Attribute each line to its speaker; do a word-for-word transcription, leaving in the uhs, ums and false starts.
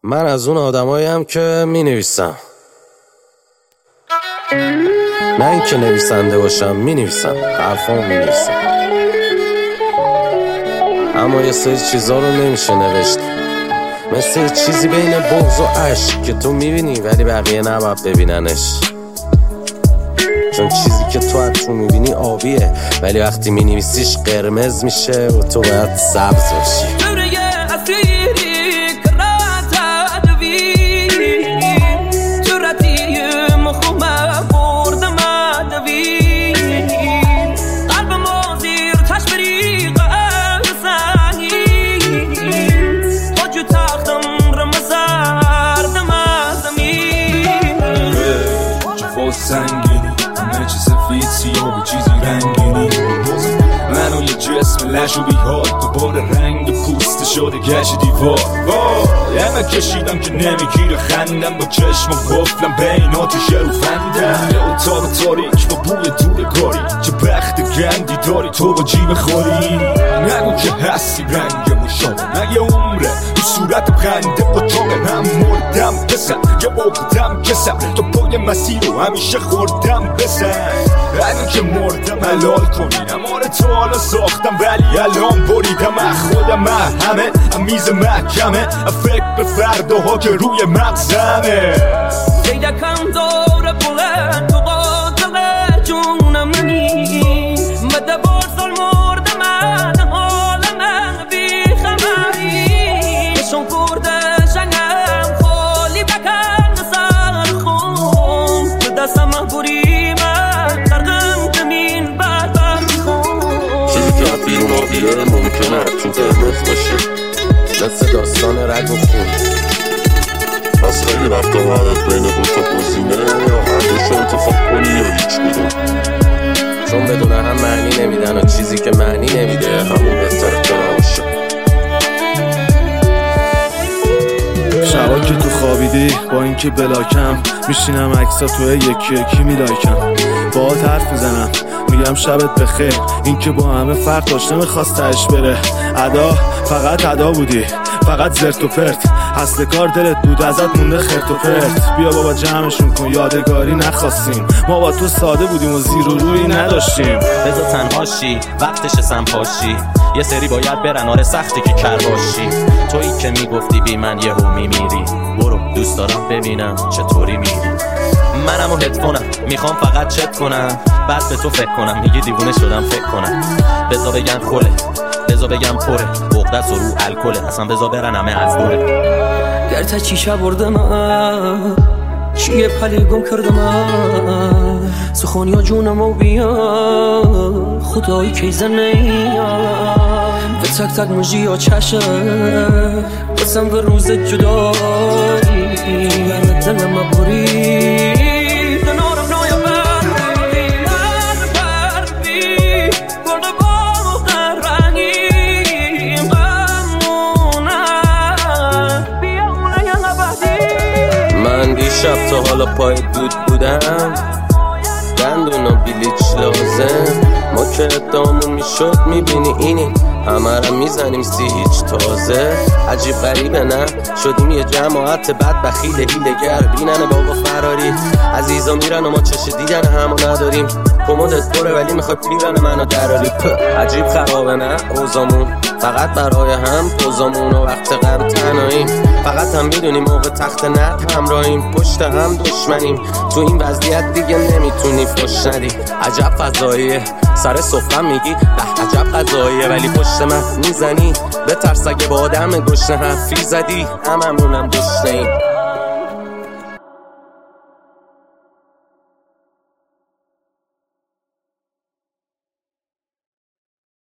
Speaker 1: من از اون آدماییم که می نویسم، نه اینکه نویسنده باشم. می نویسم، حرفامو می نویسم، اما یه سری چیزا رو نمیشه نوشت، مثل یه چیزی بین بغض و عشق که تو میبینی ولی بقیه نباید ببیننش، چون چیزی که تو از تو میبینی آبیه ولی وقتی مینویسیش قرمز میشه و تو باید سبز باشی.
Speaker 2: سنگینی همه چی سفید سیاه و چیزی رنگینی، منو یه جسم لشوبی ها دوباره رنگ پوست شده گشت دیوار. وای همه کشیدم که نمیگیره خندم، با چشم و قفلم بین آتیش رو فندم، یه اتاق تاریک با بوی دورگاری، چه بخت گندی داری تو با جیب خوری. نگو که هستی رنگ مشابه، مگه عمره تو صورت خنده با تاقه، هم مردم بسن یه عقدم کسم، تو پای مسیر رو همیشه خوردم بسن. اگه که مردم حلال کنین، اماره تو حالا ساختم ولی الان بریدم از خودم، همه میز محکمه فکر به فرداها که روی مغزمه.
Speaker 3: دیدکم دور بلند تو قاتل جونم منی، مده بارسال مردم من حال من بی خبری، شون کرده شنگم خالی بکن سر خون، تو دستم بری من درگم زمین بر خون.
Speaker 1: چیزی که از بیرون آبیه ممکنه تو قرمز باشه، مثل داستان رگ و خون. پس خیلی وقتا باید بین دو تا گزینه یا هر دوشو انتخاب کنی یا هیچ کدوم، چون بدون هم معنی نمیدن و چیزی که معنی نمیده همون بهتره که نباشه.
Speaker 4: شبا که تو خوابیدی با اینکه بلاکم میشینم عکسا توی یکی یکی میلایکم، باهات حرف میزنم میگم شبت بخیر، این که با همه فرق داشت نمیخواست تهش بره. ادا فقط ادا بودی، فقط زرت و پرت، اصل کار دلت بود ازت مونده خرت و پرت. بیا بابا جمعشون کن یادگاری نخواستیم، ما با تو ساده بودیم و زیر و روی نداشتیم.
Speaker 5: بذار تنهاشی وقتش سنپاشی، یه سری باید برن آره سختی که کر باشی. تویی که میگفتی بی من یهو میمیری، برو دوست دارم ببینم چطوری میری. منم و هدفونم میخوام فقط چت کنم، بعد به تو فکر کنم میگی دیوونه شدم فکر کنم. بذار بگن خوله، بذار بگم پره، بغدست و رو الکله، اصلا بذار برن همه از دوره.
Speaker 3: گرچه چیشه بردم چیه پلی گم کردم، سخونیا جونم و بیا خدایی که زنیم، به تک تک مجی و چشه بسم به روز جدایی، یعنی دلم بری
Speaker 1: شب تا حالا پای دود بودم، دندون و بیلیچ لازم، ما که ادامون میشد میبینی اینی همه را میزنیم سی هیچ تازه. عجیب غریبه نه شدیم یه جماعت بد بخیل هیلگر، بینن بابا فراری عزیزا میرن و ما چش دیدن همو نداریم. کمدت پره ولی میخوای پیرن منو دراری، عجیب خرابه نه اوزامون، فقط برای هم پوزامون و وقت غم تنهاییم، فقط هم میدونیم موقع تخت نت همراهیم، پشت هم دشمنیم، تو این وضعیت دیگه نمیتونی فش ندی. عجب فضاییه سر سفره میگی به عجب قضاییه، ولی پشت من میزنی به ترس اگه با آدم گشنه حرفی زدی، هممونم گشنه‌ایم.